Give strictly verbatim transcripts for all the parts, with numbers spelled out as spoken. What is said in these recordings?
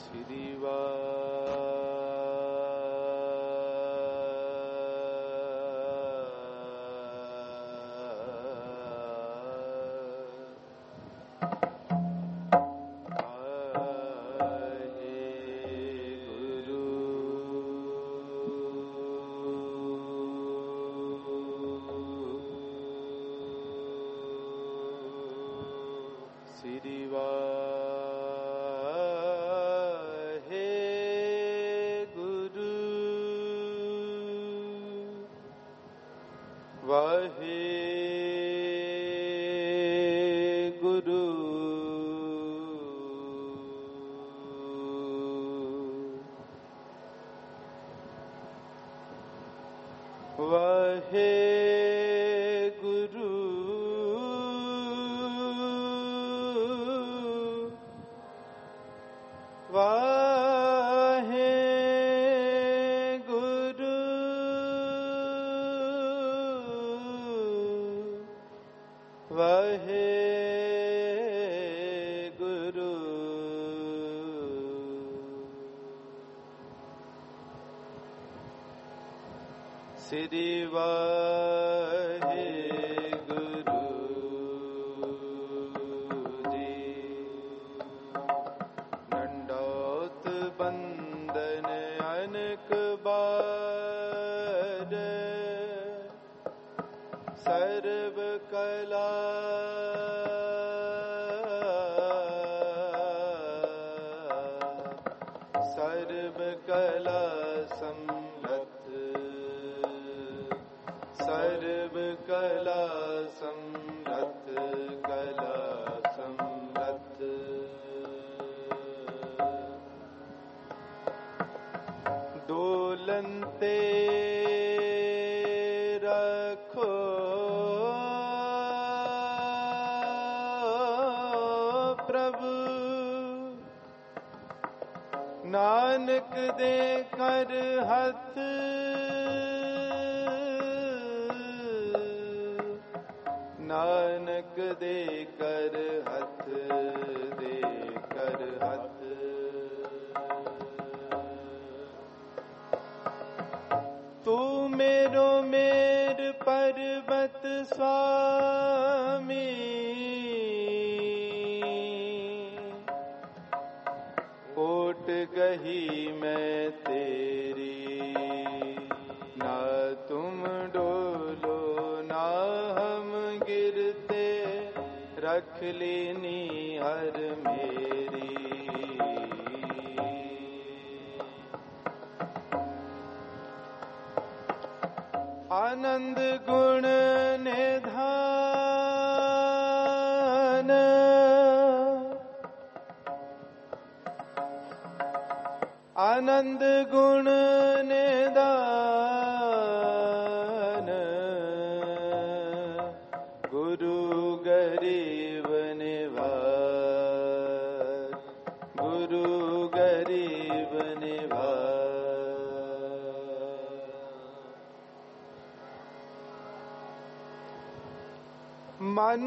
मन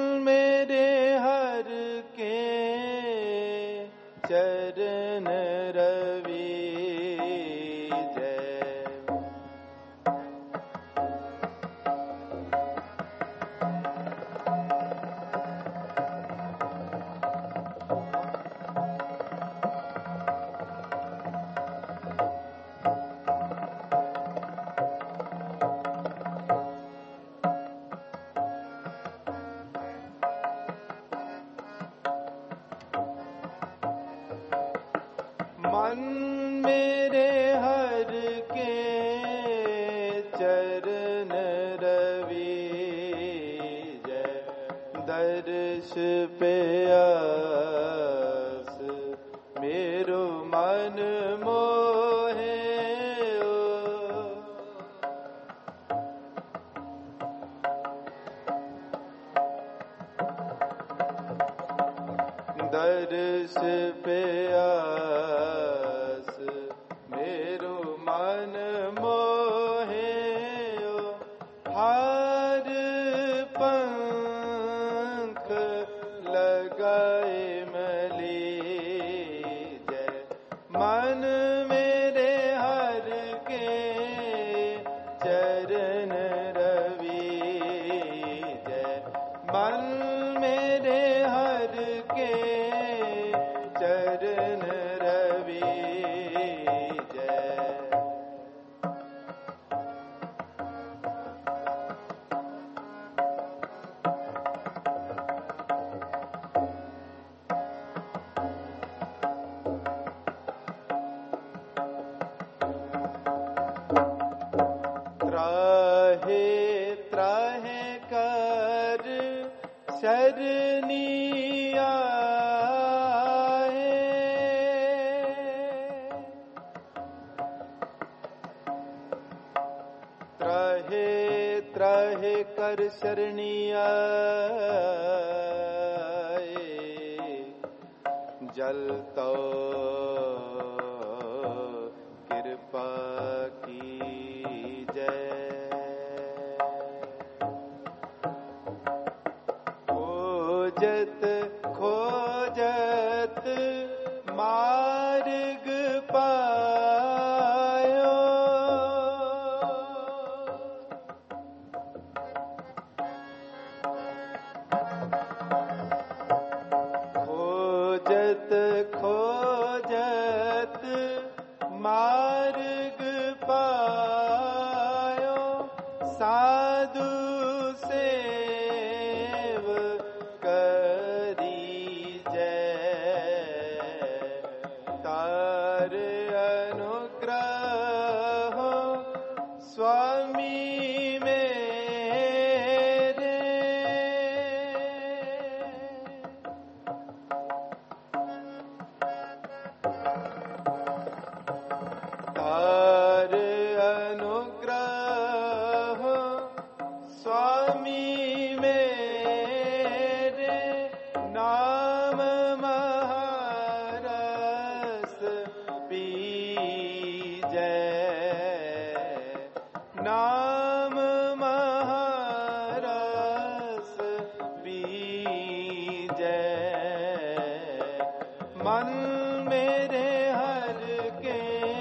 मेरे हर के चरण रवि जय। मन मेरे हर के चरण रवि जय। दर्श पे आस मेरो मन मोहे ओ। दर्श पे आस मेरो मन मोहे ओ। हार पंख लगाए मली जय। के चरण रवि जय। त्राहे त्राहे कर शरणी आए, त्राहे त्राहे कर शरणी आए, जल तो कृपा की जय। खोजत खोजत मार्ग पायो, खोजत खोजत मार्ग पायो, साधु सेव करी जय। तार अनुग्रह स्वामी मेरे, तार अनुग्रह स्वामी मेरे, नाम महारस पीजै, नाम महारस पीजै। मन मेरे हर के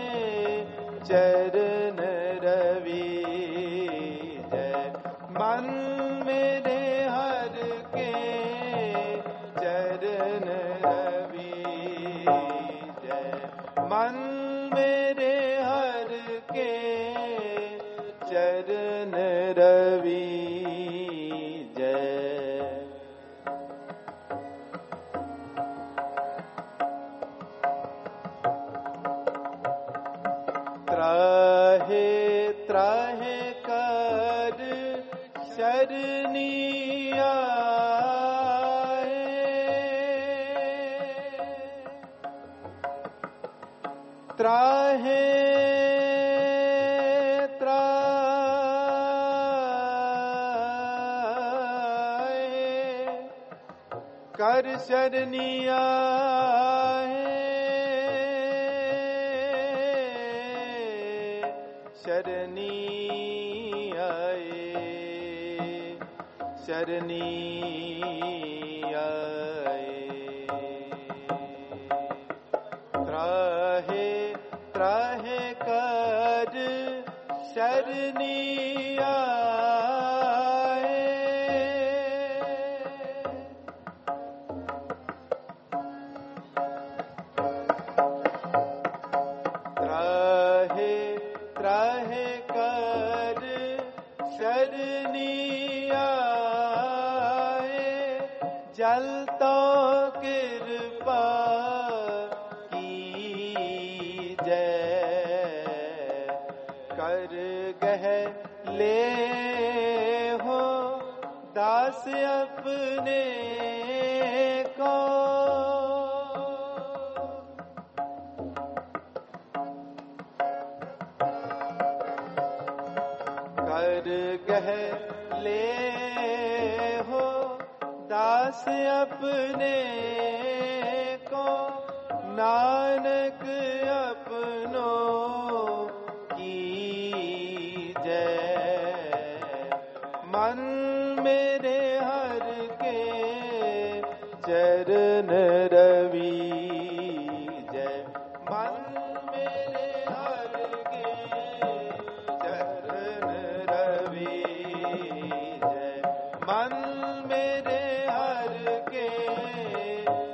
चरण रवि जय। मन मेरे हर के चरण रवि जय। मन मेरे हर के चरण रवि जय। त्राहे त्राहे कर शरणी आए, त्राहे त्राहे कर शरणी आए, शरणी आए, शरणी आए। त्राहे त्राहे कर शरणी आए, त्राहे त्राहे कर शरणी आए, जल तो कृपा की जय। कर गह ले हो दास अपने को, कर गह ले हो दास अपने को, नानक अपनों की जय। मन मेरे हर के चरण रवि जय। मन मेरे हर के चरण रवि जय। मन मेरे हर के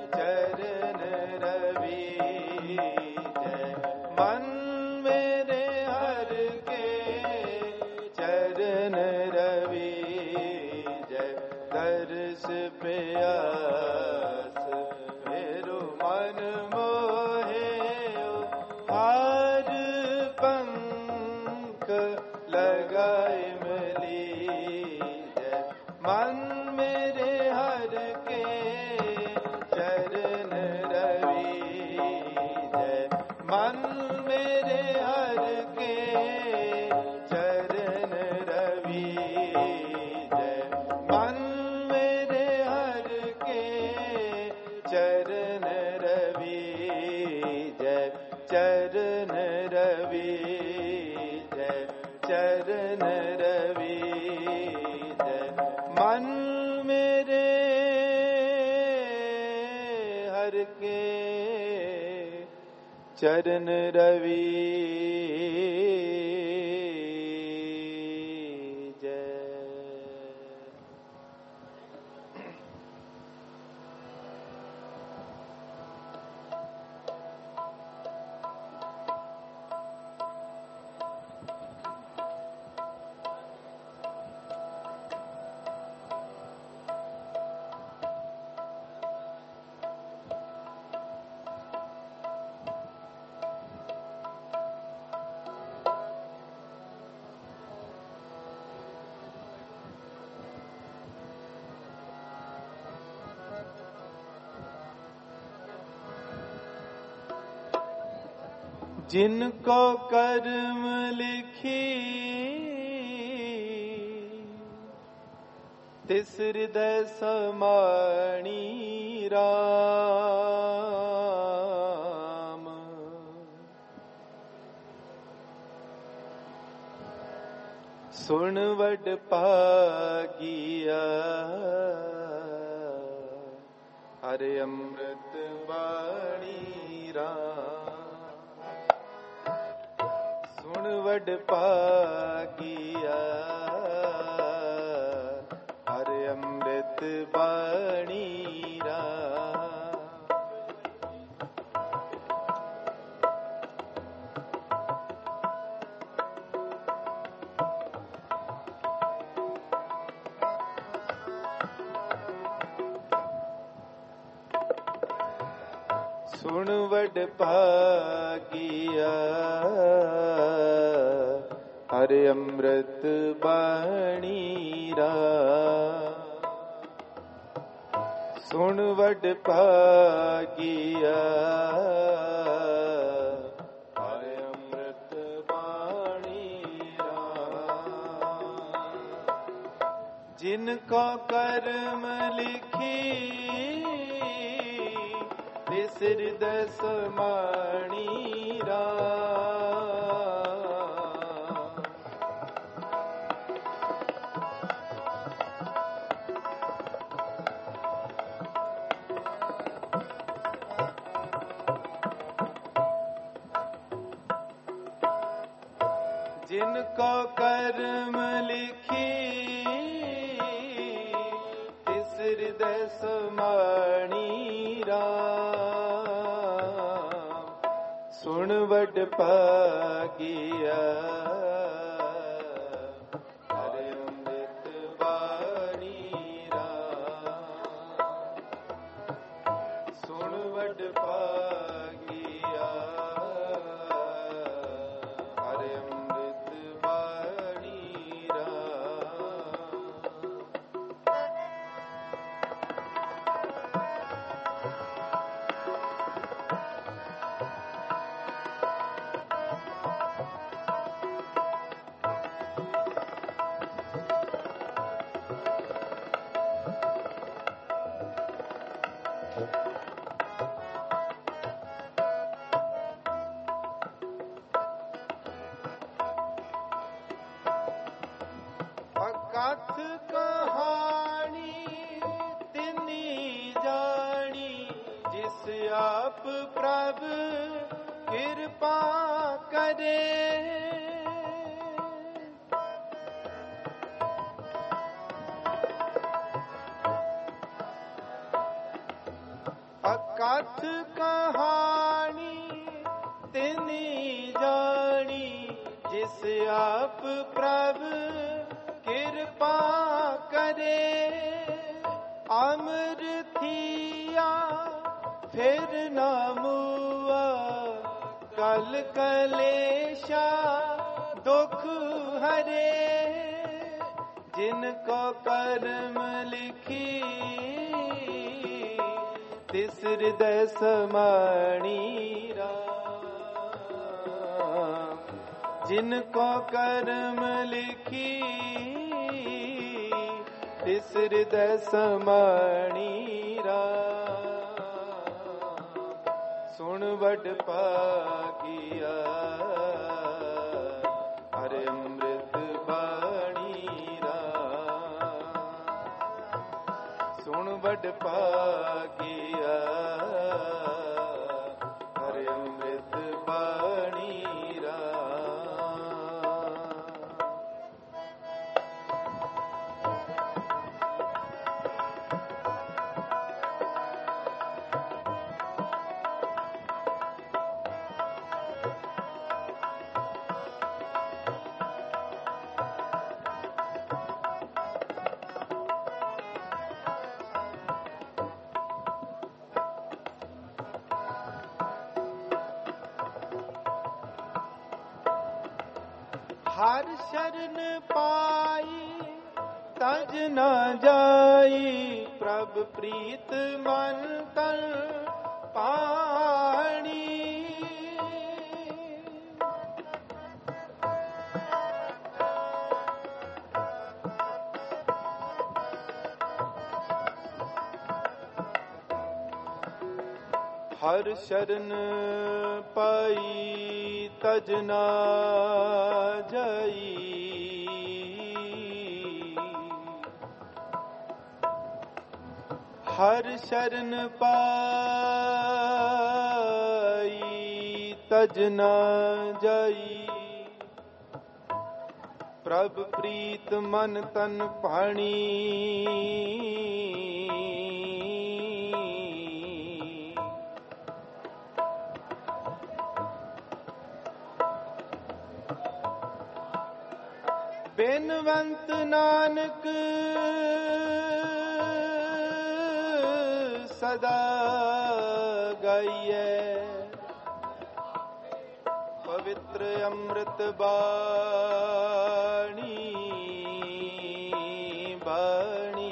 चरण रवि जय चरण रवि जय चरण रवि जय मन मेरे हर के चरण रवि जिनको कर्म लिखी तिस हृदय समाणी राम सुन वड पागिया हरे अमृत वाणी राम सुन वड पागिया हरे अमृत वाणी राम सुन वड पागिया हरे अमृत वाणी राम सुन वड पागिया हरे अमृत वाणी राम जिनको कर्म लिखी तिस हृदय समाणी राम जिनको कर्म लिखी तिस हृदय समाणी राम सुन वड पागिया हरे अमृत वाणी राम सुन वड पागिया हरे अमृत वाणी राम कथ कहानी तिनी जानी जिस आप प्रभु कृपा करे कथ कहानी तिनी जानी जिस आप प्रभु कृपा करे अमर थिया फिर न मुआ कल कलेशा दुख हरे जिनको कर्म लिखी तिस हृदय समाणी राम जिनको कर्म लिखी तिस हृदय समाणी राम सुन बड़ पागिया हरे अमृत बाणी राम। सुन बड़ पागिया हरे अमृत बाणी राम। हर शरण पाई तज न जाई प्रभ प्रीत मन तन पाणी। हर शरण पाई तज न जाई हर शरण पाई तज न जाई प्रभ प्रीत मन तन पाणी। बेनवंत नानक सदा गाइए पवित्र अमृत बाणी बाणी।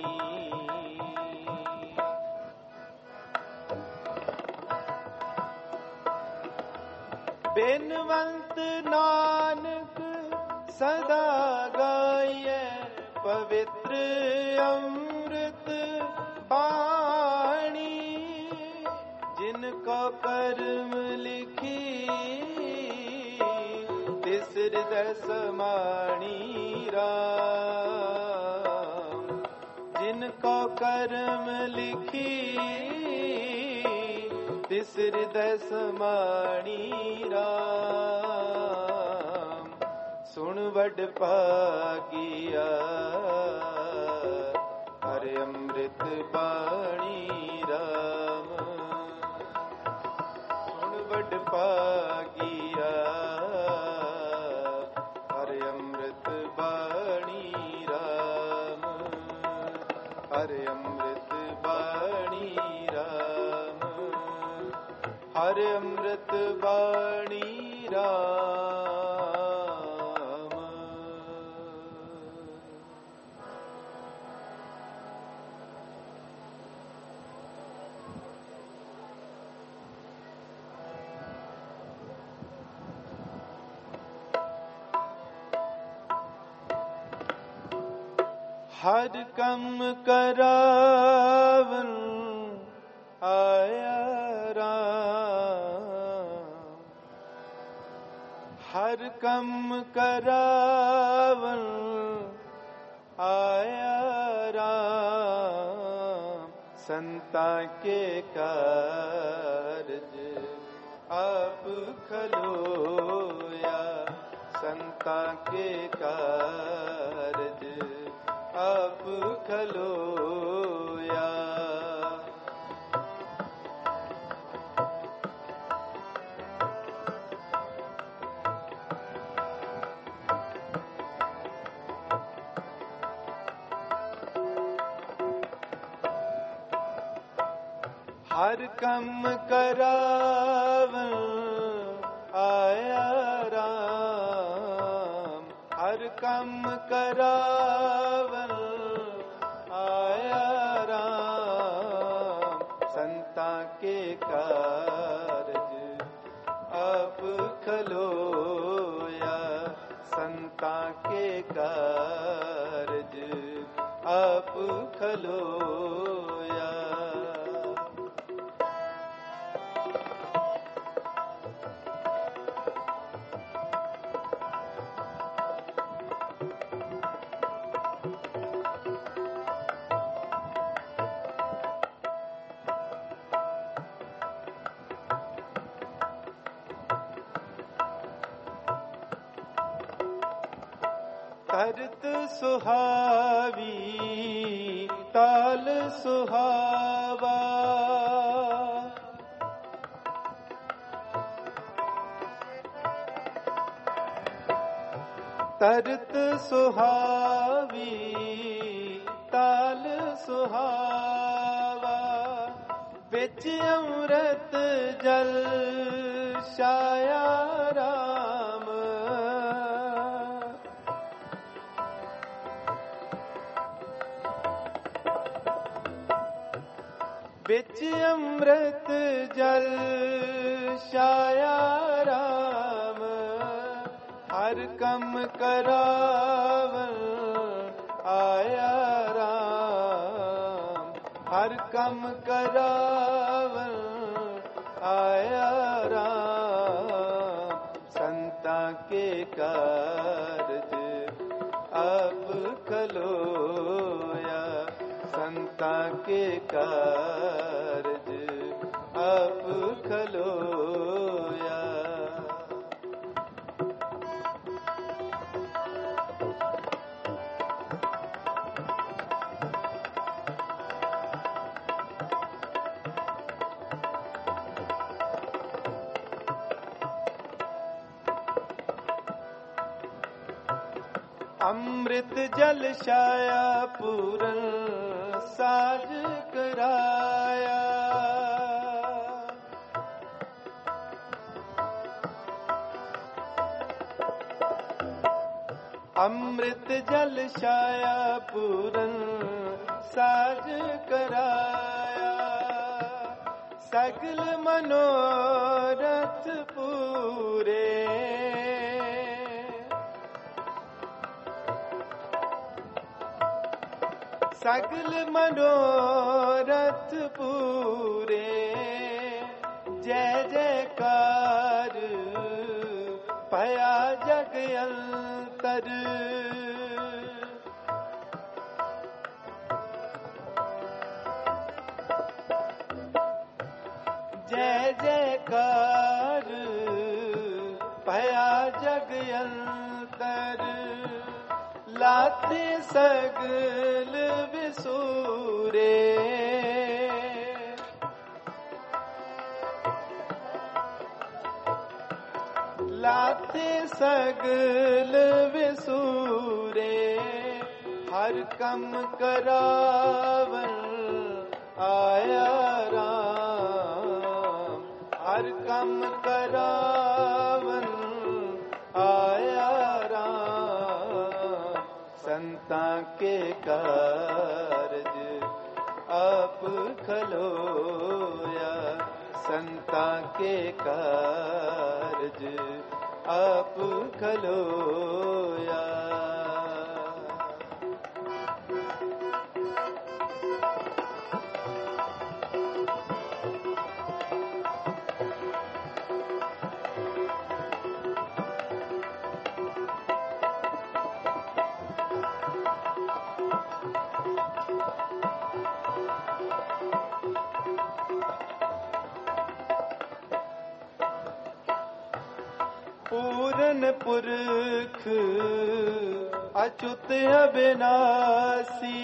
बेनवंत नानक सदा गाइए पवित्र अमृत बाणी। जिनको कर्म लिखी तिस हृदय समाणी राम। जिनको कर्म लिखी तिस हृदय समाणी राम। सुन बड़ पागिया हरे अमृत बाणी राम। सुन बड़ पागिया हरे अमृत बाणी राम। हरे अमृत बाणी राम। हरे अमृत बाणी राम। हर कम करावन आया राम। हर कम करावन आया राम। संता के कारज आप खलोया। संता के कारज आप खलोया। हर कम करावन आया राम। हर कम करावन आया राम। संता के कारज आप खलोया। संता के कारज आप खलोया। तरत सुहावी ताल सुहावा, तरत सुहावी ताल सुहावा, बिच अमृत जल छाया राम, बिच अमृत जल छाया राम, हर कम करावन आया राम, हर कम करावन आया राम, संता के कारज अब खलोया, संता के कारज अब खलोया। अमृत जल छाया पूरन साज कराया, अमृत जल छाया पूरन साज कराया, सगल मनोरथ पूरे, सगल मनोरथ पूरे, जय जयकार पया जग अंतर, जय जयकार पया जग अंतर, लाते सगल विसूरे, लाते सगल विसूरे, हर कम करावन आया राम, हर कम करावन आया राम, संता के कारज आप खलोया, संता के कारज आप खलोया। पूरन पुरख अच्युत अविनाशी,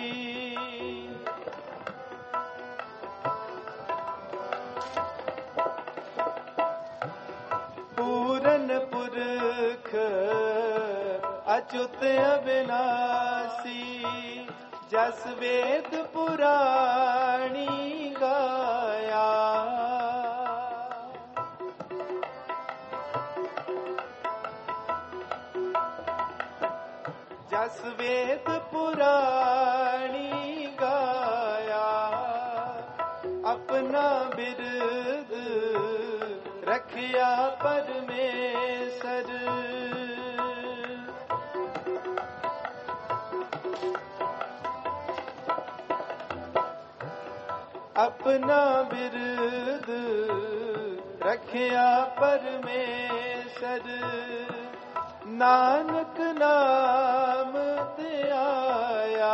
पूरन पुरख अच्युत अविनाशी, जस वेद पुराणी गाया, जस वेद पुराणी गाया, अपना बिरद रखिया परमेश्वर, अपना बिरद रखिया परमेश्वर, नानक नाम ते आया,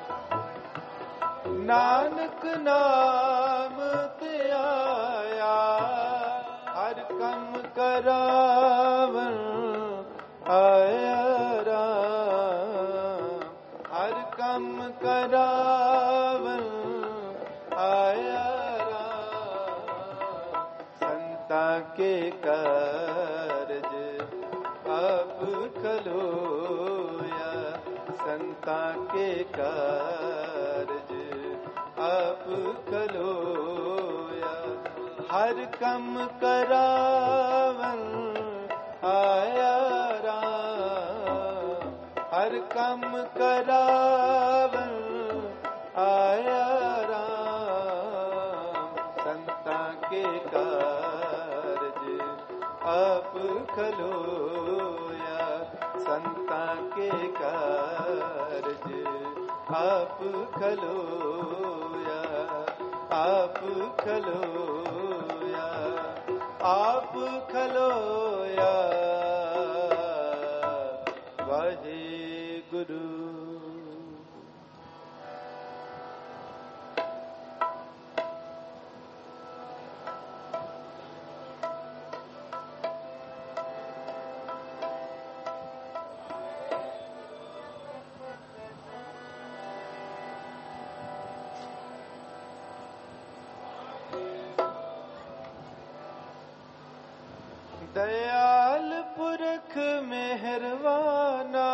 नानक नाम ते आया, करावन आया राम, हर कम करावन आया राम। संता के कारज आप खलोया, संता के कारज आप खलोया। हर कम करावन आया राम, हर कम करावन आया राम। संता के कारज आप खलोया, संता के कारज आप खलोया, आप खलोया, आप खलोया। वाहे गुरु। दयाल पुरख मेहरवाना,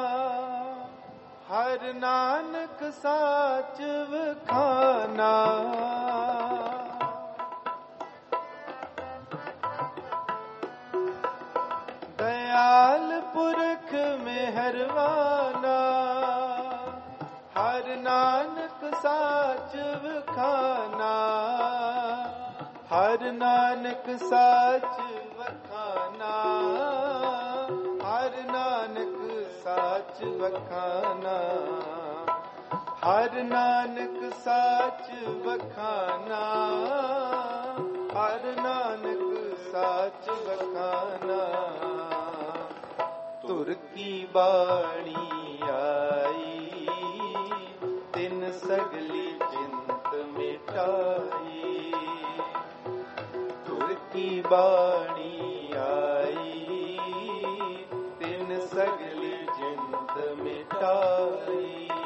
हर नानक साच वखाना। दयाल पुरख मेहरवाना, हर नानक साच वखाना। हर नानक साच वखाना, हर नानक साच वखाना। हर नानक साच वखाना, हर नानक साच वखाना। तुर की बाणी आई, तिन सगली चिंत मिटाई। तुर की बाणी आई, तिन सगली चिंत मिटाई।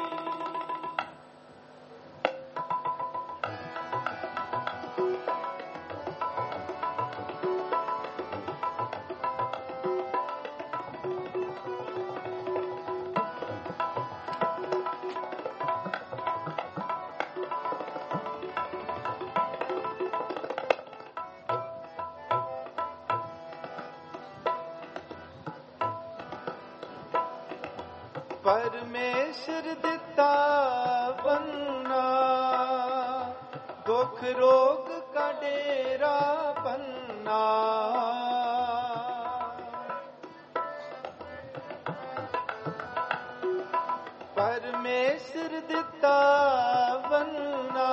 परमेश्वर दिता बनना, दुख रोग का डेरा बनना। परमेश्वर दिता बनना,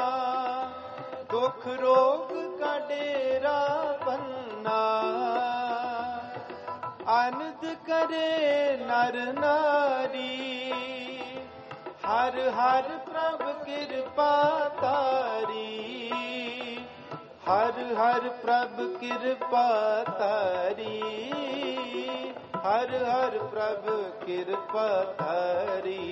दुख रोग का डेरा बनना। आनंद करे नर नारी, हर हर प्रभ कृपा तारी। हर हर प्रभ कृपा तारी, हर हर प्रभ कृपा तारी।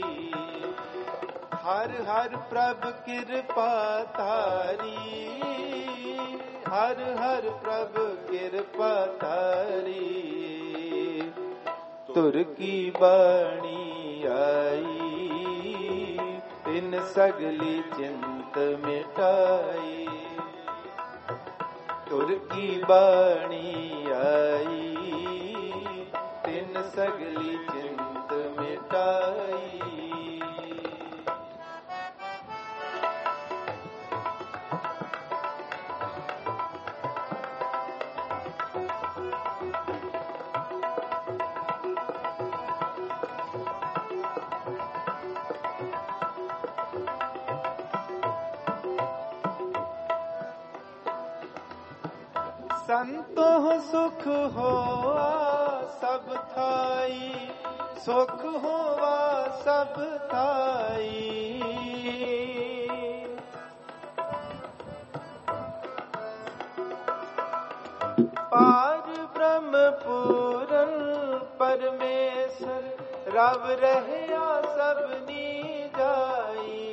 हर हर प्रभ कृपा तारी, हर हर प्रभ कृपा तारी। तुर की बाणी आई, तिन सगली चिंत मिटाई। तुर की बाणी आई, तिन सगली चिंत मिटाई। संतो सुख होवा सब थाई, सुख होवा सब थाई। पार परमेश्वर रव रहया सबनी जाई,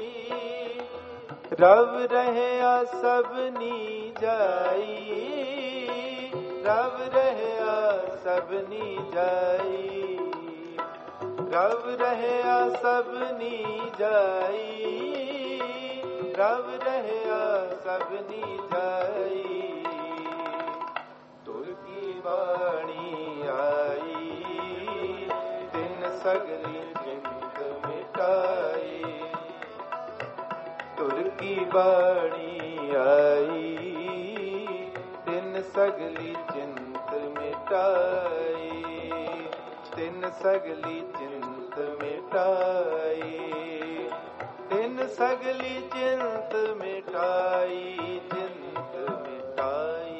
रव रहया सबनी जाई, रव रहया सबनी जाई, रव रहया सबनी जाई, रव रहया सबनी जाई। तुर की वाणी आई तिन सगली चिंत मिटाई, तुर की वाणी आई तिन सगली चिंत मिटाई, तिन सगली चिंत मिटाई, तिन सगली चिंत मिटाई, चिंत मिटाई।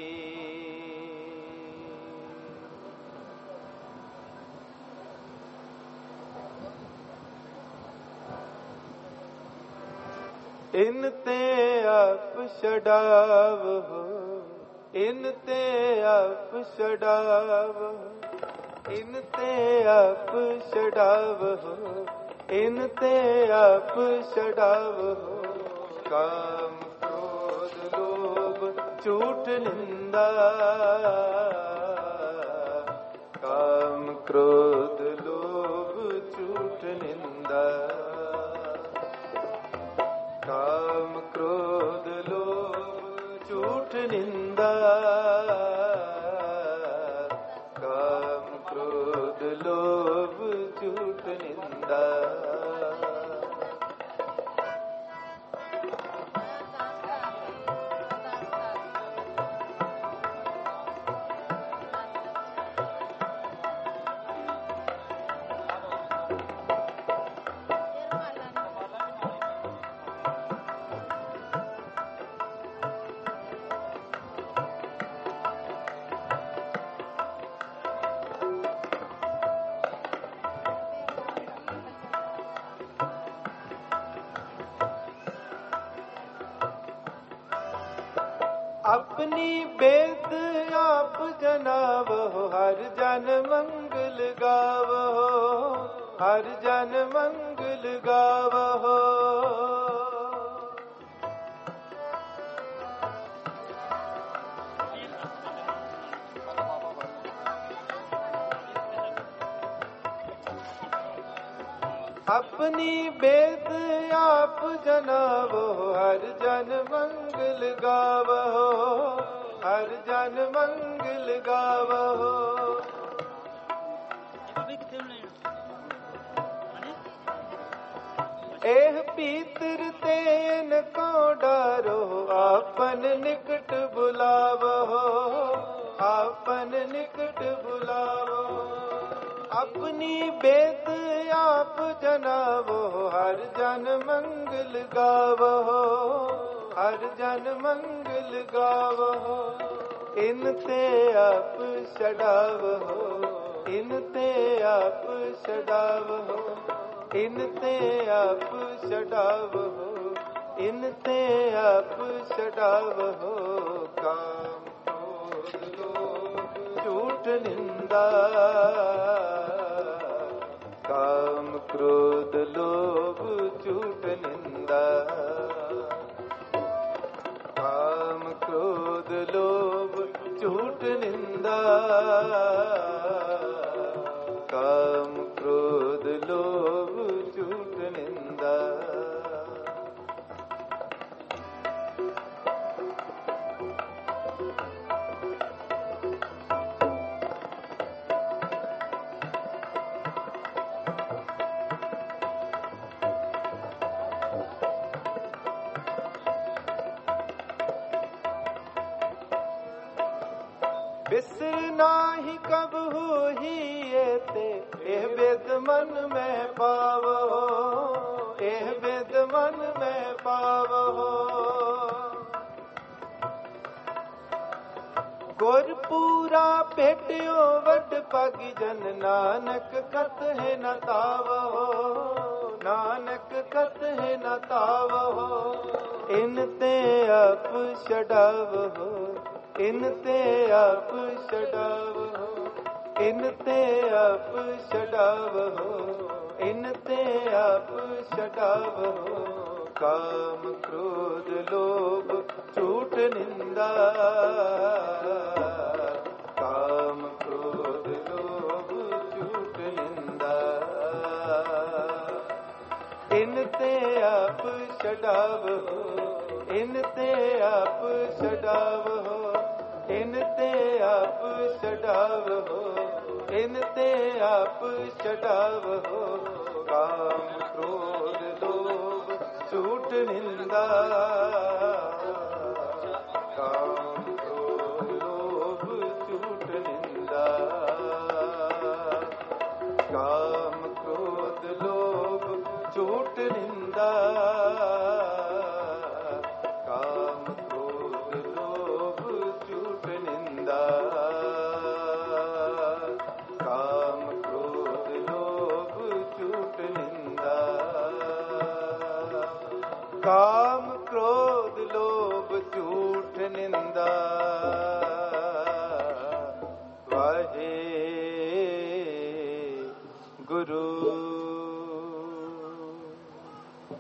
इन ते आप छड़ाव हो, इन ते आप छड़ाव, इन ते आप छड़ाव हो, इन ते आप छड़ाव हो। काम क्रोध लोभ झूठ निंदा, काम क्रोध लोभ झूठ निंदा, काम क्रोध लोभ झूठ निंदा, काम क्रोध लोभ झूठ निंदा। अपनी बेद आप जनावो, हर जन मंगल गावो, हर जन मंगल गावो। अपनी बेद आप जनावो, हर जन मंगल गावो, हर जन मंगल गावो। एह पीतर तेन को डारो, आपन निकट बुलावो, आपन निकट बुलावो। अपनी बेद आप जनावो, हर जन मंगल गावो, हर जन मंगल गावो। इन ते आप छड़ावो, इन ते आप छड़ावो, इन ते आप छड़ावो, इन ते आप छड़ावो। काम क्रोध लोभ झूठ निंदा, काम क्रोध लोभ झूठ निंदा, काम क्रोध लोभ झूठ निंदा, काम क्रोध लोभ झूठ निंदा। बिसर नाही कब हो ही ते, एह बेद मन में पावो, एह बेद मन में पावो। गुर पूरा भेटियो वड पग जन, नानक कत है न तावो, नानक कत है न तावो। इन ते आप छड़ावो, इन ते आप छड़ावो, इन ते आप छड़ावो, इन ते आप छड़ावो। काम क्रोध लोभ झूठ निंदा, काम क्रोध लोभ झूठ निंदा। इन ते आप छड़ावो, इन ते आप छड़ावो, इन ते आप छड़ावो, इन ते आप छड़ावो। काम क्रोध लोभ झूठ निंदा, काम क्रोध लोभ झूठ निंदा। काम